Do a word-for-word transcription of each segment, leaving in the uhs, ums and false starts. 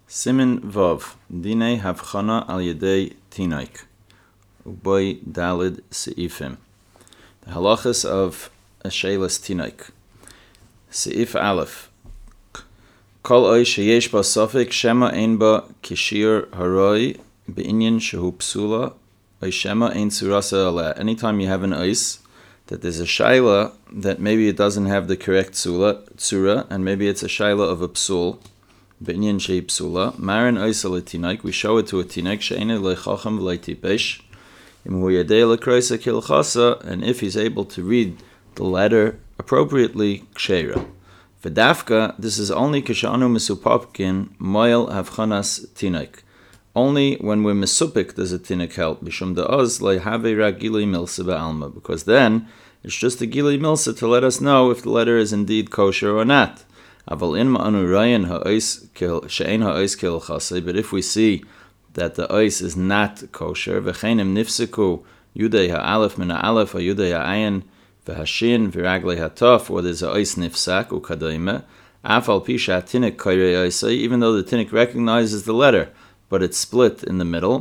Simin Vav, Dinei Havchana al Yedei Tinaik, Ubay Dalid Seifim. The halachas of a Shelas Tinaik. Seif Aleph. Kol oy sheyesh ba safek shema ein ba kishir haroi be'inyan shehu psula oy shema ein surasa ala. Anytime you have an ice that there's a shaila that maybe it doesn't have the correct tsura, and maybe it's a shaila of a psul, be'inyan shehi psula, marin oisa letinaik, we show it to a tinaik, she'ene leichacham v'leitipesh, im hu yadei lekroisa kilchasa, and if he's able to read the letter appropriately, kshera. V'dafka, this is only kishanu misupapkin, moil havchanas tinaik. Only when we're misupik does a tinik help, bishum da'oz le'havei ra gilui milsa ba'alma, because then it's just a gilui milsa to let us know if the letter is indeed kosher or not. Aval in ma'anu rayan ha'ois she'ein ha'ois kil chasei, but if we see that the ois is not kosher, v'cheinim nifsiku yudei ha'alef min ha'alef ha'yudei ha'ayin v'hashin v'raglei ha'tof, or there's a ois nifsak u'kadayme, afal pisha tinik kairei oisai, even though the tinik recognizes the letter, but it's split in the middle.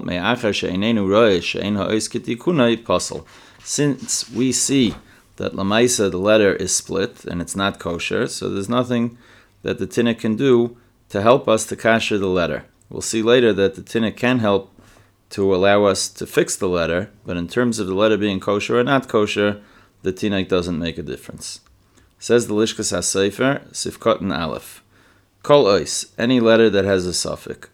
Since we see that Lamaisa, the letter, is split and it's not kosher, so there's nothing that the tinnik can do to help us to kasher the letter. We'll see later that the tinnik can help to allow us to fix the letter, but in terms of the letter being kosher or not kosher, the tinnik doesn't make a difference. Says the Lishkas HaSefer, Sifkot and Aleph. Kol ois, any letter that has a suffix.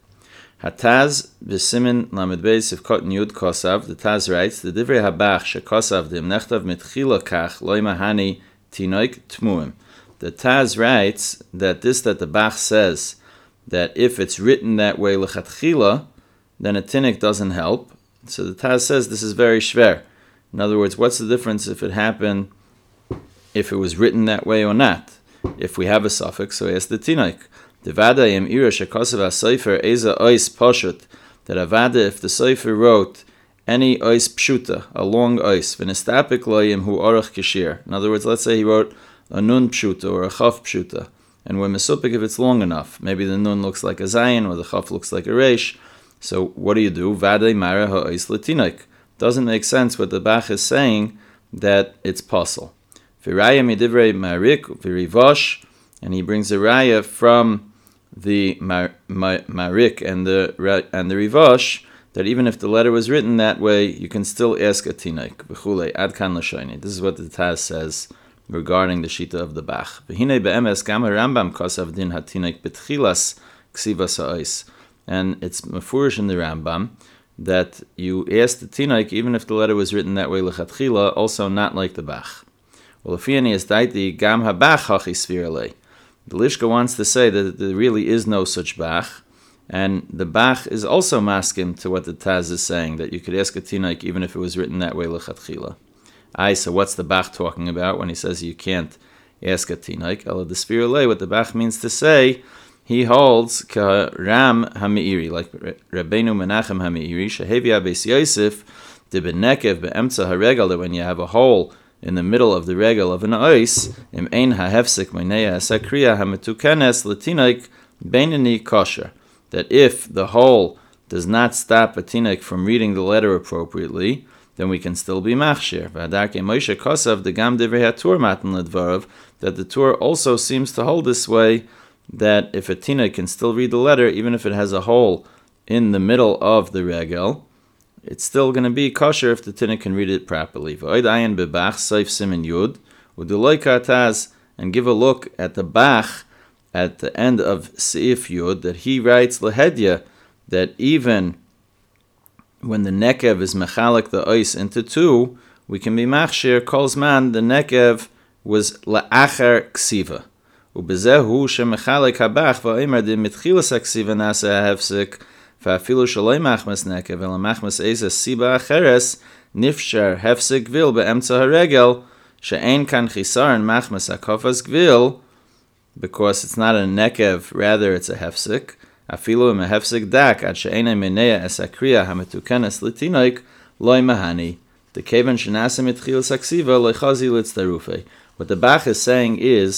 Hataz b'simin lamed beis sifkot yud kosav. The Taz writes, the divrei habach shekosav dim nechtav mitchila kach loy mahani tinoik tmuim. The Taz writes that this that the Bach says, that if it's written that way lechatchila, then a tinik doesn't help. So the Taz says this is very shver. In other words, what's the difference if it happened, if it was written that way or not? If we have a suffix, so yes, the tinoik. The Vada im ira shekosav ha-sofer eza ois poshut, that Avada, if the sofer wrote any ois pshuta, a long ois, v'nestapik loyim hu orach kishir. In other words, let's say he wrote a nun pshuta or a chaf pshuta, and we're mesupik if it's long enough. Maybe the nun looks like a zayin or the chaf looks like a reish. So what do you do? Vada mara ha-ois letinoik. Doesn't make sense what the Bach is saying, that it's possible. V'raya midivrei marik v'rivosh, and he brings a raya from the mar, mar, marik and the and the rivosh, that even if the letter was written that way, you can still ask a tinaik. V'chulei ad kan l'shayni. This is what the Taz says regarding the shita of the Bach. V'hinei be'emes gam Rambam kosav din hatinaik betchilas ksivas ha'ois. And it's mefurish in the Rambam that you ask the tinaik even if the letter was written that way lechatchila, also not like the Bach. Well, if he is daiti gam habach hachi sviralei. The Lishka wants to say that there really is no such Bach, and the Bach is also maskim to what the Taz is saying, that you could ask a tinaik even if it was written that way lechatchila. Aye, so what's the Bach talking about when he says you can't ask a tinaik? Ela the spirulei, what the Bach means to say, he holds ka Ram HaMeiri, like Rabbeinu Menachem HaMeiri, shehevia beis Yosef, de benekev be'emtza haregal, that when you have a hole in the middle of the regal of an ois, im ein hahefsik meineya hasakriya hametukenes letinaik beinani kosher, that if the hole does not stop a tinaik from reading the letter appropriately, then we can still be machshir. V'adarke Moshe kosav the gam divrei haTur matan ledvarav, that the Tur also seems to hold this way, that if a tinaik can still read the letter, even if it has a hole in the middle of the regal, it's still going to be kosher if the tinnik can read it properly. V'oid ayin bebach seif simin yud u'duloi kartaz, and give a look at the Bach at the end of seif yud, that he writes lehedya, that even when the nekev is mechalik the ois into two, we can be machshir kolzman the nekev was la'achar ksiva u'bezehu shemechalik habach va'omer de mitchilas haksiva nasa hahefsik Fa'afilu shaloi machmas nekev ela machmas eza siba acheres nifshar hefsik gvil be'emtza haregel she'ein kan chisaron machmas hakofas gvil, because it's not a nekev, rather it's a hefsik. Afilu im a hefsik dak ad she'ein eminea es akriya hametukenes litinoik loy mahani. The kevan shenasa mitchilas haksiva loy chazi litzdarufei. What the Bach is saying is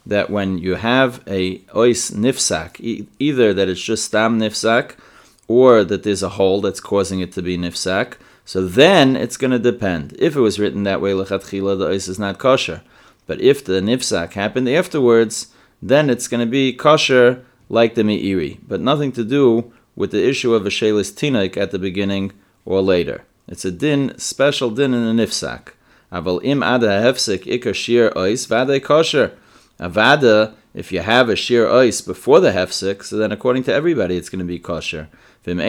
that when you have a ois nifsak, e- either that it's just stam nifsak, or that there's a hole that's causing it to be nifsak, so then it's going to depend. If it was written that way, lechatchila, the ois is not kosher. But if the nifsak happened afterwards, then it's going to be kosher like the me'iri, but nothing to do with the issue of a shelis tinaik at the beginning or later. It's a din, special din in the nifsak. Aval im ada hefsik ikar shir ois vade kosher. Avada, if you have a shir ois before the hefsik, so then according to everybody it's going to be kosher. And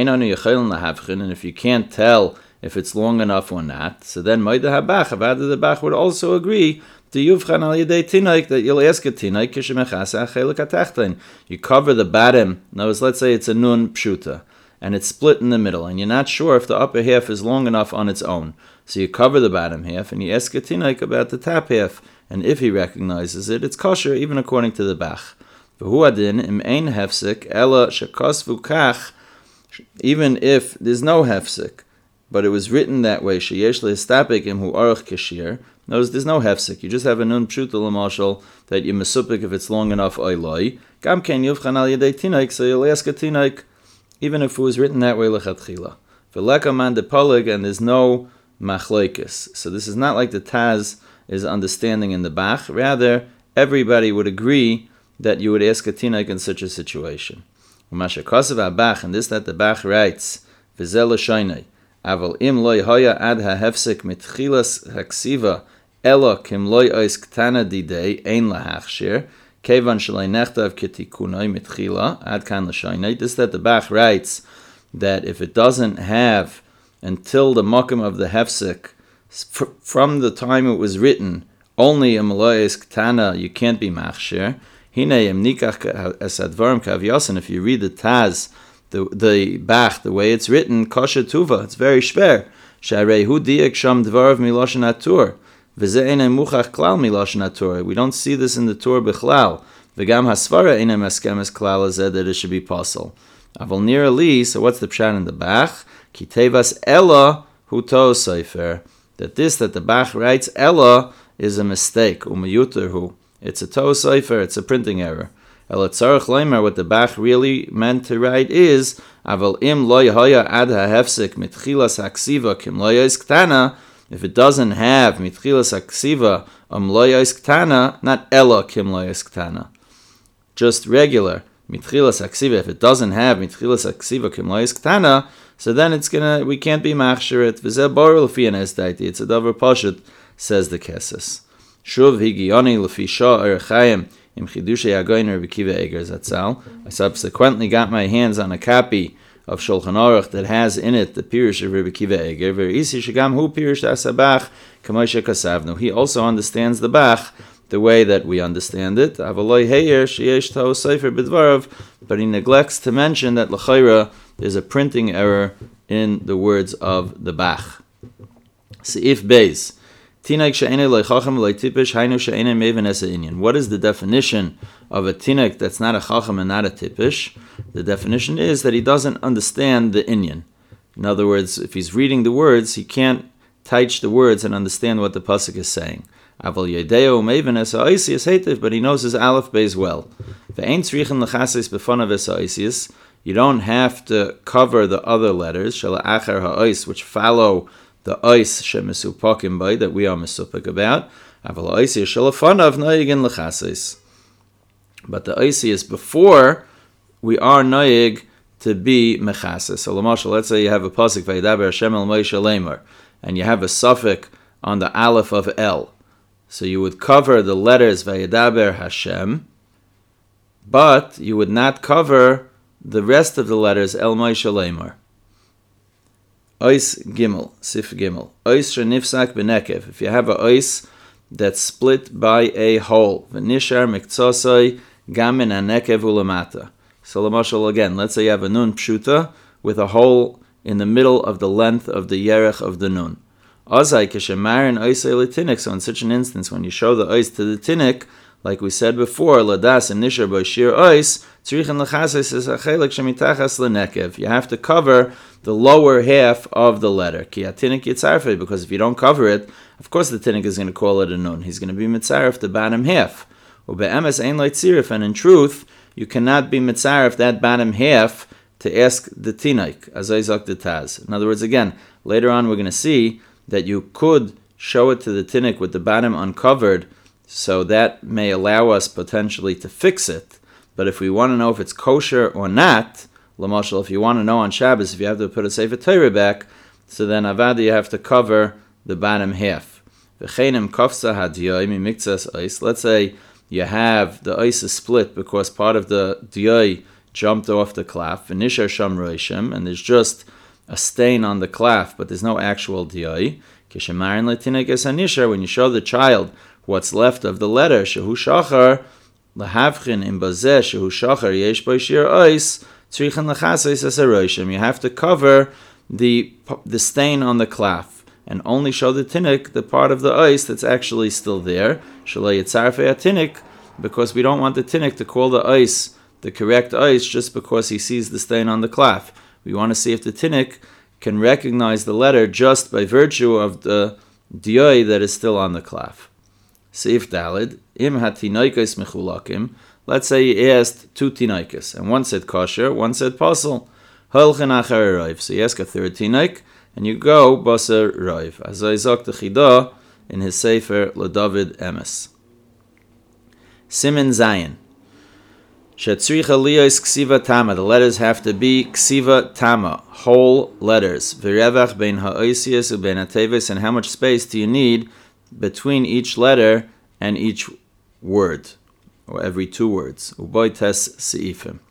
if you can't tell if it's long enough or not, so then moida habach, avada the bach would also agree to yuvchan al yedei tinaik, that you'll ask a tinaik kishemechasa achelik atachtain. You cover the bottom. Now, let's say it's a nun pshuta, and it's split in the middle, and you're not sure if the upper half is long enough on its own. So you cover the bottom half, and you ask a tinaik about the top half, and if he recognizes it, it's kosher, even according to the bach. V'hu adin im ein hefsik ela shekosvu kach, even if there's no hefsik, but it was written that way, sheyesh lehistapik im hu aruch kashir. Notice there's no hefsik. You just have a nun pshuta l'mashal that you mesupik if it's long enough oiloi. Gam ken yuvchan al yedei tinaik, so you'll ask a tinaik, even if it was written that way lechatchila. V'leka man de polig, and there's no machloikis. So this is not like the Taz is understanding in the Bach. Rather, everybody would agree that you would ask a tinaik in such a situation. U'masha kosev Bach, and this that the Bach writes, v'zel l'shaynei, aval im loy hoya ad ha'hefsik mitchilas haksiva elo kim loy ois ktana didei ein lahachshir kevan shalei nechtav ketikunoi mitchila ad kan l'shaynei. This that the Bach writes that if it doesn't have until the makom of the hefsik, from the time it was written, only a Malays Ktana, you can't be machshir. Hine em nikach esadvarim kavyasin. If you read the Taz, the the Bach, the way it's written, kosher tuva, it's very shver. Sharei hu diek sham dvarav miloshen atur. V'ze einem muchach klal miloshen atur. We don't see this in the Tur bichlal. V'gam hasvara einem eskemes klal azeh, that it should be possible. Avol nira li, so what's the pshat in the Bach? Ki tevas ella hu to sefer. That this that the Bach writes ella is a mistake. Umiyuter hu. It's a to sefer. It's a printing error. Ela tzarich leimer. What the Bach really meant to write is aval im loy haya ad hahefsik mitchilas haksiva kim loyos ktana. If it doesn't have mitchilas haksiva um loyos ktana, not ella kim loyos ktana, just regular mitchilas haksiva. If it doesn't have mitchilas haksiva kim loyos ktana, so then it's gonna, we can't be machshiret. V'zeh borul l'fi anesdaiti. It's a davar pashut, says the Keses. Shuv higiyoni l'fi shah erechayim im chidushei hagoyin Rabbi Akiva Eiger Zatzal. I subsequently got my hands on a copy of Shulchan Aruch that has in it the pirush of Rabbi Akiva Eiger. V'isi shegam hu pirush asabach k'moshe kasavnu. He also understands the Bach the way that we understand it. Avaloi heyer sheyesh ta'o sefer b'dvarav, but he neglects to mention that l'chayra there's a printing error in the words of the Bach. Seif Beis. Tinak she'enei loy chacham loy tipish hainu she'enei meven es ha'inyan. What is the definition of a tinak that's not a chacham and not a tipish? The definition is that he doesn't understand the inyan. In other words, if he's reading the words, he can't teach the words and understand what the pasuk is saying. Aval yedeo meven es ha'oisius heitiv, but he knows his aleph beis well. Ve'ein tzrichen l'chasis b'fanav es ha'oisius. You don't have to cover the other letters, shala achar ha'ois, which follow the ois shemesupakim by, that we are mesupik about. Aval ha'ois shala fanav noyigin l'chasis. But the ois is before we are noyig to be mechasis. So l'mashal, let's say you have a pasuk vayidaber Hashem el Moshe lemar, and you have a suffix on the aleph of el. So you would cover the letters vayidaber Hashem, but you would not cover the rest of the letters El Moshe Lemar. Ois Gimel, Sif Gimel. Ois shenifsak benekev. If you have a ois that's split by a hole, v'nishar miktsosoi gamin anekev ulamata. So l'mashal again, let's say you have a nun pshuta with a hole in the middle of the length of the yerech of the nun. Ozai keshemarin oisei letinik. So in such an instance, when you show the ois to the tinik, like we said before, ladas and nishar by shir ois, tzrichan l'chasis is achelik shemitachas lenekev. You have to cover the lower half of the letter. Ki atinik yitzarfe, because if you don't cover it, of course the tinik is going to call it a nun. He's going to be mitzaref the bottom half. Ube'emes ein lo tzirif, and in truth, you cannot be mitzaref that bottom half to ask the tinaik, as Isaac the Taz. In other words, again, later on we're going to see that you could show it to the tinaik with the bottom uncovered, so that may allow us potentially to fix it. But if we want to know if it's kosher or not, l'mashal, if you want to know on Shabbos, if you have to put a Sefer Torah back, so then avada you have to cover the bottom half. V'cheinem kofsa hadiyai mi miktzas ois. Let's say you have the ice is split because part of the diyai jumped off the clef, v'nishar sham roishim, and there's just a stain on the clef, but there's no actual diyai. Kishemarin letinek es hanishar, when you show the child what's left of the letter, shehu shachar, lahavchin im bazeh shehu shachar yesh bo shir ois, tzrichan lachasais es haroishim. You have to cover the the stain on the clef, and only show the tinnik the part of the ice that's actually still there. Shalei yitzarfei tinnik, because we don't want the tinnik to call the ice the correct ice just because he sees the stain on the clef. We want to see if the tinnik can recognize the letter just by virtue of the diyai that is still on the clef. Seif Dalid, im hatinoikos mechulakim. Let's say he asked two tinoikos, and one said kosher, one said pasul. Holchen achar roiv. So you ask a third tinoik, and you go baser roiv. As Isaac the Chida in his Sefer LeDavid Emes. Siman Zayin. Shetzricha liyos ksiva tama. The letters have to be ksiva tama, whole letters. V'revach bein ha'oisius u'bein ha'tevis. And how much space do you need between each letter and each word, or every two words? Uboy tes seifim.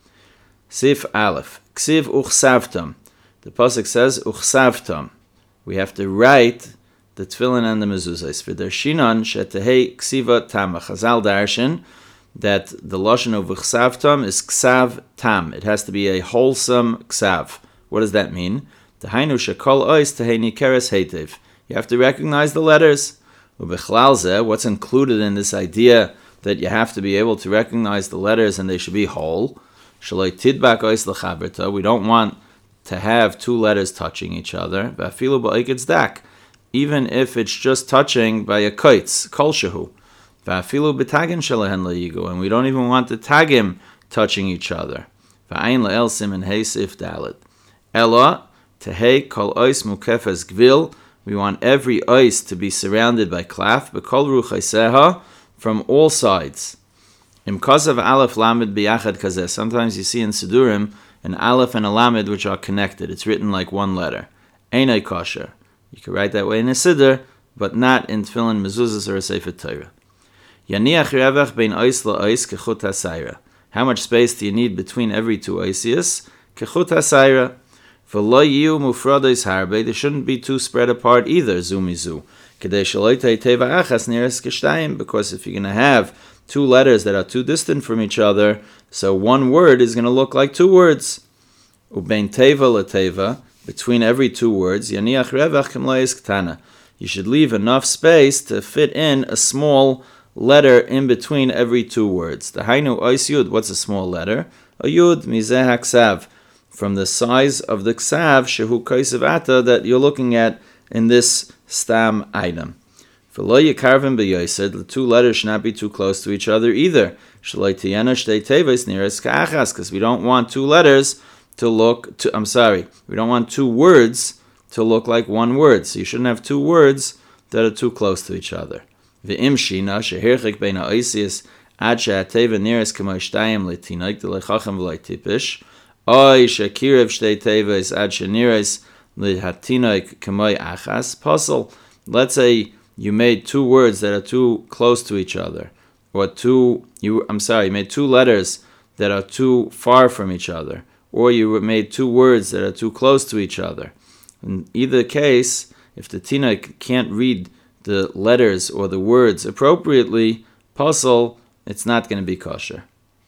Sif Aleph. Ksiv uchsavtam. The pasuk says uchsavtam. We have to write the tefillin and the mezuzahs. V'dershinan shetehei ksiva tama. Chazal darshan that the lashon of uchsavtam is ksav tam. It has to be a wholesome ksav. What does that mean? Tahainu shekol ois tehei nikeres heitev. You have to recognize the letters. Ubechlal zeh, what's included in this idea that you have to be able to recognize the letters and they should be whole? Shaloi tidbak ois lechaberta. We don't want to have two letters touching each other. V'afilu ba'iketz dak. Even if it's just touching by a kaitz, kol shehu. V'afilu b'tagim shalahen layigu. And we don't even want the tagim touching each other. V'ayin la'el simen hei sif dalet. Ela, tehei kol ois mukefes gvil. We want every ois to be surrounded by klaf, b'kol ruchaiseha, from all sides. Im kasav aleph lamed biyachad kazeh. Sometimes you see in Sidurim an aleph and a lamed which are connected. It's written like one letter. Einay kosher. You can write that way in a siddur, but not in tefillin, mezuzahs, or a sefer Torah. Yaniach revach bein ois la ois kechut hasayra. How much space do you need between every two oisius? Kechut hasayra. V'lo yiu mufradois harbe. They shouldn't be too spread apart either. Zumizu. Kedei shaloitei teva achas neres geshtayim. Because if you're going to have two letters that are too distant from each other, so one word is going to look like two words. Ubein teva leteva. Between every two words, yaniach revach kemlois ktana. You should leave enough space to fit in a small letter in between every two words. The hainu ois yud. What's a small letter? A yud mizeh haksav. From the size of the ksav, shehu kaisav ata, that you're looking at in this stam item. V'lo yikarvim b'yosid. The two letters should not be too close to each other either. Shaloi tiyana shtei teves neres ka'achas, because we don't want two letters to look to, I'm sorry, we don't want two words to look like one word. So you shouldn't have two words that are too close to each other. V'im shina shehirchik bein ha'oisius ad she'ateva neres k'moi shtayim letinoik d'lechachem v'loi tipish. Oy shekirev shtei teves ad sheneres lehatinoik k'moi achas. Puzzle. Let's say you made two words that are too close to each other, or two. You, I'm sorry, you made two letters that are too far from each other, or you made two words that are too close to each other. In either case, if the tinoik can't read the letters or the words appropriately, puzzle, it's not going to be kosher.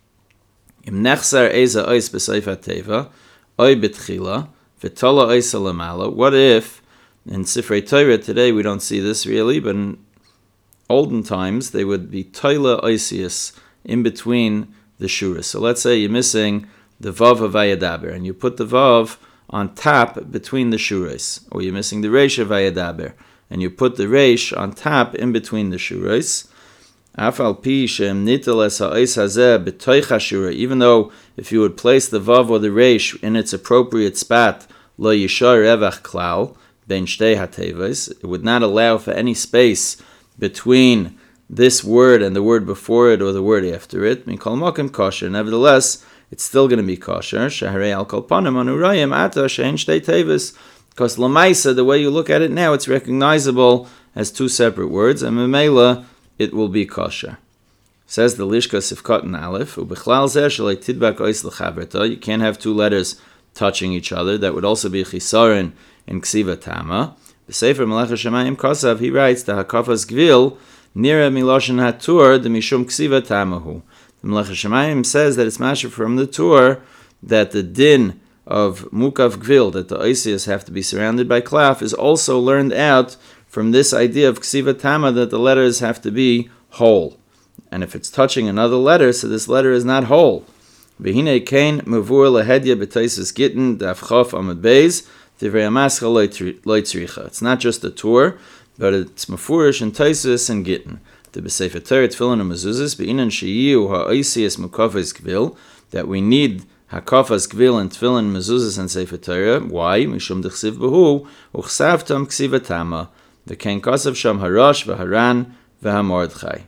Im nechsar eza ois b'seif teva, oy b'tchila, v'tola ois alamala. What if, in Sifrei Torah today we don't see this really, but in olden times they would be toila oisius in between the shuras. So let's say you're missing the vav of vayadaber, and you put the vav on top between the shuras, or you're missing the reish of vayadaber, and you put the reish on top in between the shuras. Afal pi shem nitel es ha'ois hazeh b'toich hashura, even though if you would place the vav or the reish in its appropriate spot, lo yishar revach klal, ben shtei hatevos, it would not allow for any space between this word and the word before it or the word after it. Mikol mokim kosher. Nevertheless, it's still going to be kosher. Shaharei al kol panim anurayim ata shein shtei tevos. Because lamaisa, the way you look at it now, it's recognizable as two separate words, and memela, it will be kosher. Says the Lishka Sifkat and Aleph, ubechlal zeh shalei tidbak ois l'chaberta. You can't have two letters touching each other. That would also be chisaron in ksiva tama. B'sefer Melech HaShamayim Kosav, he writes, the hakafas gvil nira miloshen hatur the mishum ksiva tamahu. The Melech HaShamayim says that it's masher from the Tur that the din of mukav gvil, that the oisias have to be surrounded by klaf, is also learned out from this idea of ksiva tama, that the letters have to be whole. And if it's touching another letter, so this letter is not whole. V'hinei kein mavur lehedya b'taisus gittin daf chof amud beis divrei hamascha lo tzricha. It's not just a Tur, but it's mafurish and taisus and gittin. The b'sefer Torah tefillin and mezuzas be'inan sheyiu ha'oisias mukafas gvil, that we need hakafas gvil and tefillin, mezuzas and sefer Torah. Why? Mishum dechsiv behu uchsavtam ksiva tama v'kein kasav sham harash v'haran v'hamordchai.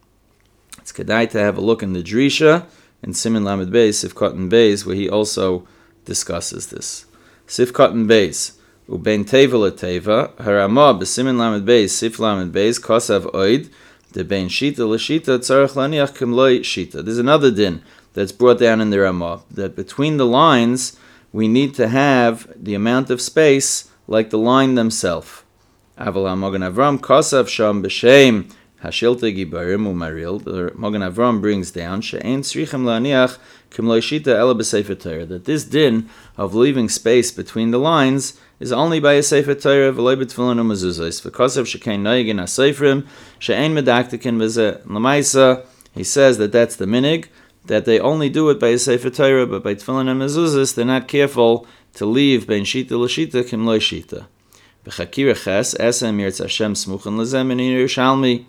It's kedai to have a look in the Drisha in Siman Lamed Beis, Sifkat and Beis, where he also discusses this. Sifkat and Beis, ubein teva leteva, harama b'Siman Lamed Beis, Sif Lamed Beis, kasav oid, de bein shita l'shita, tzarech laniach kim loy shita. There's another din that's brought down in the Ramah, that between the lines, we need to have the amount of space like the line themselves. Aval HaMagen Avram, kasav sham b'shem, Hashilta gibarim umaril, the Magen Avram brings down, she'ein tzrichem la'aniach kim lo shita ela b'sefer Torah, that this din of leaving space between the lines is only by a sefer Torah v'lo b'tefillin u'mezuzos, v'kosav shekein noyegin ha'seifrim, she'ein medaktikin v'zeh. L'maisa, he says that that's the minig, that they only do it by a sefer Torah, but by tefillin and mezuzos, they're not careful to leave ben shita l'shita kim lo shita. V'chakira ches, esem yirtz Hashem smuchen l'zem in Yerushalmi.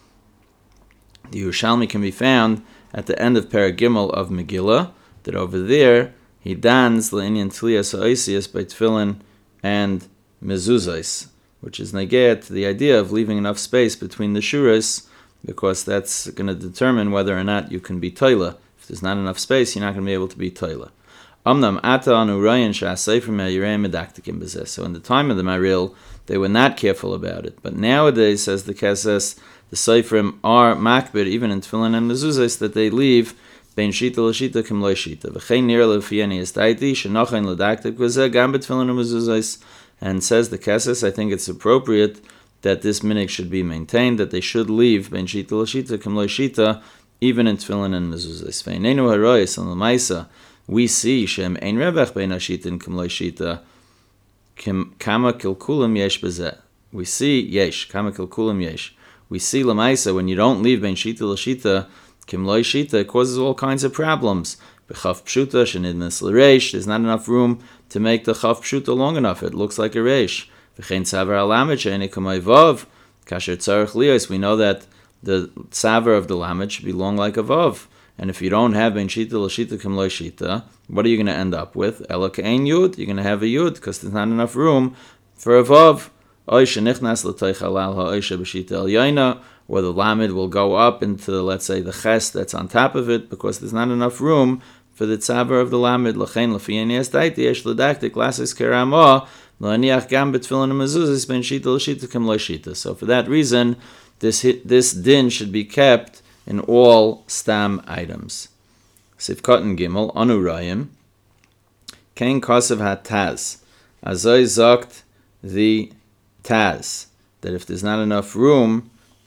The Yerushalmi can be found at the end of Perek Gimel of Megillah, that over there he dans l'inyan tliyas ha'oisias by tefillin and mezuzos, which is negeit to the idea of leaving enough space between the shuras, because that's going to determine whether or not you can be toila. If there's not enough space, you're not going to be able to be toila. Amnam ata anu rayin sha'asayfer me'yirei medaktikim b'zeh. So in the time of the Maril, they were not careful about it. But nowadays, says the Keses, the Seifrim are makbid, even in tefillin and mezuzos, that they leave bein shita l'shita kim lo shita. V'chein nir lefieni estaiti shenochain l'daktik b'zeh gam b'tefillin and mezuzos. And says the Keses, I think it's appropriate that this minig should be maintained, that they should leave bein shita l'shita kim lo shita, even in tefillin and mezuzos. V'einenu haroyis and l'maisa, we see shem ein revach bein hashita and kim lo shita kim kama kilkulim yesh b'zeh. We see yesh kama kilkulim yesh. We see lamaisa when you don't leave ben shita l'shita kim lo shita, it causes all kinds of problems. B'chaf pshuta shenidnas l'reish, there's not enough room to make the chaf pshuta long enough. It looks like a reish. V'chein tzavar alamed she'eni kamay vav kasher tzarech lios. We know that the tzavar of the lamed should be long like a vav. And if you don't have ben shita l'shita kim lo shita, what are you going to end up with? Ela ke'ein yud, you're going to have a yud because there's not enough room for a vav. Or the lamed will go up into, let's say, the ches that's on top of it, because there's not enough room for the tzaver of the lamed. So for that reason, this this din should be kept in all stam items. Sifkat and Gimel, Anu Rayim, Kein Kosev HaTaz, Azoy Zogt the Taz, that if there's not enough room,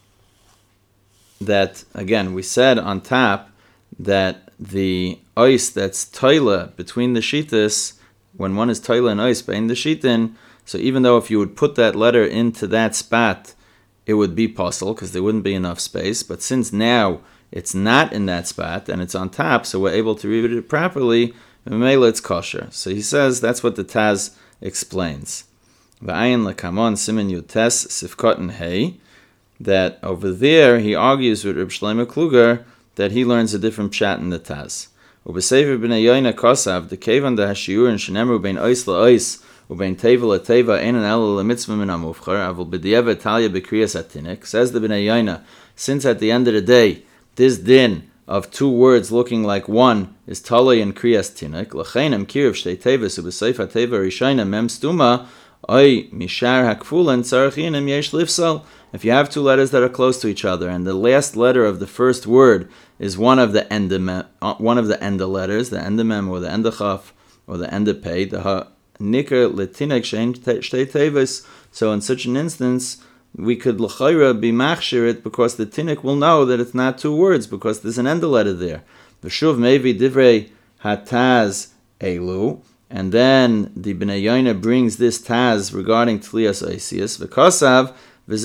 that, again, we said on top that the ois that's toila between the shitas, when one is toila and ois bein the shitin, so even though if you would put that letter into that spot, it would be possible because there wouldn't be enough space, but since now it's not in that spot and it's on top, so we're able to read it properly, Memela it's kosher. So he says that's what the Taz explains. V'ayin lakamon simen yutes sifkot and hey. that over there he argues with Reb Shlomo Kluger that he learns a different pshat in the Taz. Ubesefer b'nei Yoina kosav the kevan da hashiur and shenemru bein ois la'ois ubein teva la'teva ein an ela la'mitzvah min amufchar avul b'dieva talia b'kriyas atinik. Says the b'nei Yoina, since at the end of the day this din of two words looking like one is talay and kriyas tinik, l'cheinem kiriv shtei tevis ubesefer teva rishayna mem stuma oy mishar hakfulan tzarachinim yesh lifsal. If you have two letters that are close to each other, and the last letter of the first word is one of the enda, one of the enda letters, the endamem or the endachaf or the endapay, the nikar letinek shein shtei tevis. So in such an instance, we could l'chayra be machshir it because the tinik will know that it's not two words because there's an enda letter there. V'shuv mevi divrei hataz elu, and then the Bnei Yoina brings this taz regarding tlias oisius v'kosav. From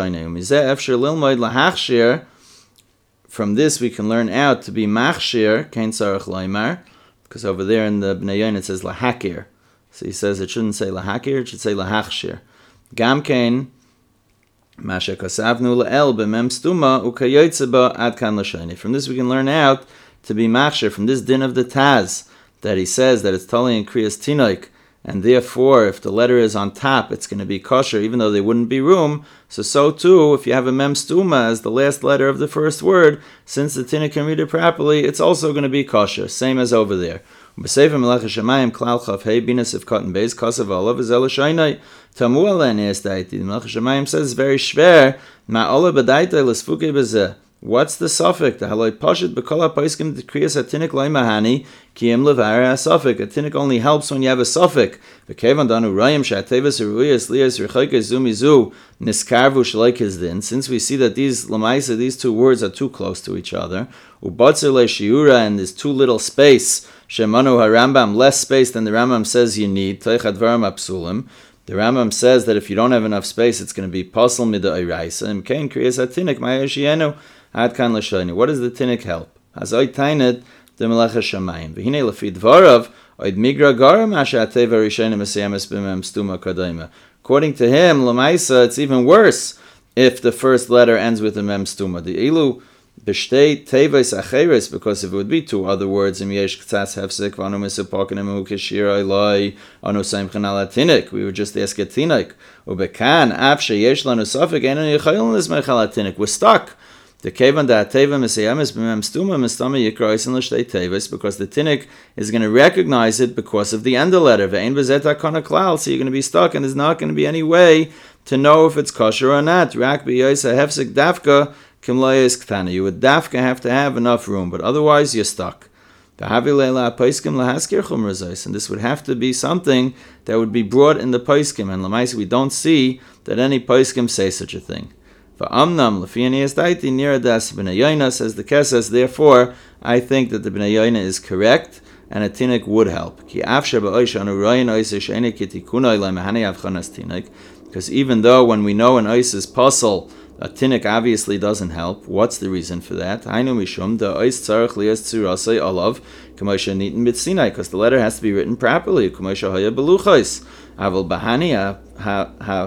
this we can learn out to be machshir, kein tzarech laimar, because over there in the Bnei Yoina it says lahakir. So he says it shouldn't say lahakir, it should say lahachshir. Gam kein, masha kosavnu la'el b'mem stuma ukayotze ba ad kan l'shayni. From this we can learn out to be machshir, from this din of the Taz, that he says that it's tali and kriyas tinoik, and therefore, if the letter is on top, it's going to be kosher, even though there wouldn't be room. So, so too, if you have a mem stuma as the last letter of the first word, since the tinnik can read it properly, it's also going to be kosher, same as over there. B'sefer Melech HaShamayim klal chaf hey binas if cotton beis kosav olav v'zel shaynai tamu alen es daiti. The Melech HaShamayim says very shver ma ola b'daita l'sfuke b'zeh. What's the suffix? The haloi pashit b'kol ha'paiskim d'kriyas hatinik loy mahani ki im levar ha'suffix. A tinik only helps when you have a suffix. V'kevan danu rayim she'atevas ha'ruyas liyas rechaykas zumizu niskarvu sh'leik hizdin. Since we see that these lamaisa, these two words are too close to each other, u'batzer le'shiura, and there's too little space, she'manu ha'rambam, less space than the Rambam says you need, teichat varam apsulim. The Rambam says that if you don't have enough space, it's going to be pasal mida oiraisa. And kein kriyas hatinik ma'yashienu. Ad kan l'shayni. What does the tinik help? As oid tainet the Melech HaShamayim. V'hinei lefi dvarav oid migra gara masha ateva rishayna meseyames b'mem stuma kadayma. According to him, l'maisa, it's even worse if the first letter ends with a mem stuma. The ilu b'shtei teves acheres, because if it would be two other words, im yesh k'tzas hefsek v'anu misepokin emu kishira ilai anu seimchen ala tinik. We would just ask a tinik. Ubekan af sheyesh lanu safek enu yechayil nismech ala tinik. We're stuck. The kevan da teva meseyames b'mem stuma mistama yikra isin l'shtei teves, because the tinik is going to recognize it because of the end of the letter. Ve'ein b'zet ha'kona klal, so you're going to be stuck, and there's not going to be any way to know if it's kosher or not. Rak b'yoysa hefsek dafka kim loyes ktana. You would dafka have to have enough room, but otherwise you're stuck. And this would have to be something that would be brought in the paiskim, and l'maisi we don't see that any paiskim say such a thing. Amnam lefianias daiti near das Bnei Yoina, says the Kesses. Therefore, I think that the Bnei Yoina is correct, and a tinik would help. Ki afshe ba'oish anu royin oiseh she'ene ki tikunoi le'mehane avchanas tinik. Because even though when we know an ois is puzzle, a tinik obviously doesn't help. What's the reason for that? Hainu mishum da ois tzarech lias tzurasei olav k'moshe nitin b'tzinai, because the letter has to be written properly. K'moshe haya beluchos aval bahani ha ha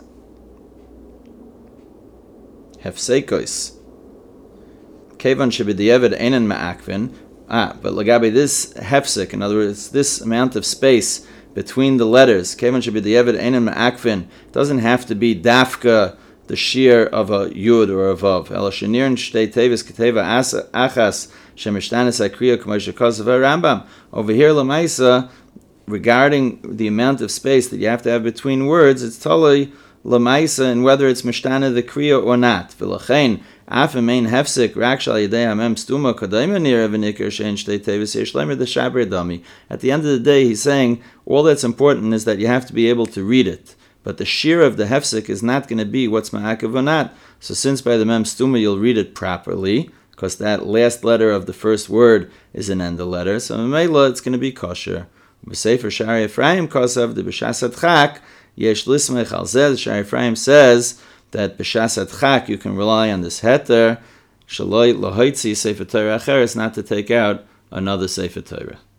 hefseikos. Kevan shebidiyeved einen ma'akvin. Ah, but lagabi this hefsek, in other words, this amount of space between the letters, kevan shebidiyeved einen ma'akvin, doesn't have to be dafka, the shear of a yud or a vav. El shenirin shtei tevis keteva achas shemishtanis akriya k'moshe kosav Rambam. Over here, lamaisa, regarding the amount of space that you have to have between words, it's totally lamaisa, and whether it's mishtana the kriya or not. V'lachein af main hefsek rak shal yedei hamem stuma kadayma nira v'nikar shein shtei tevis yesh lemer the shaber dami. At the end of the day, he's saying all that's important is that you have to be able to read it, but the shear of the hefsek is not going to be what's ma'akav or not. So since by the mem stuma you'll read it properly, because that last letter of the first word is an end letter, so memela it's going to be kosher. B'sefer Shari Ephraim kosav the b'shasat chak yesh lismech al zeh. Shari Ephraim says that b'shasat chak you can rely on this heter shaloi lahoitzi sefer Torah acheres, not to take out another sefer Torah.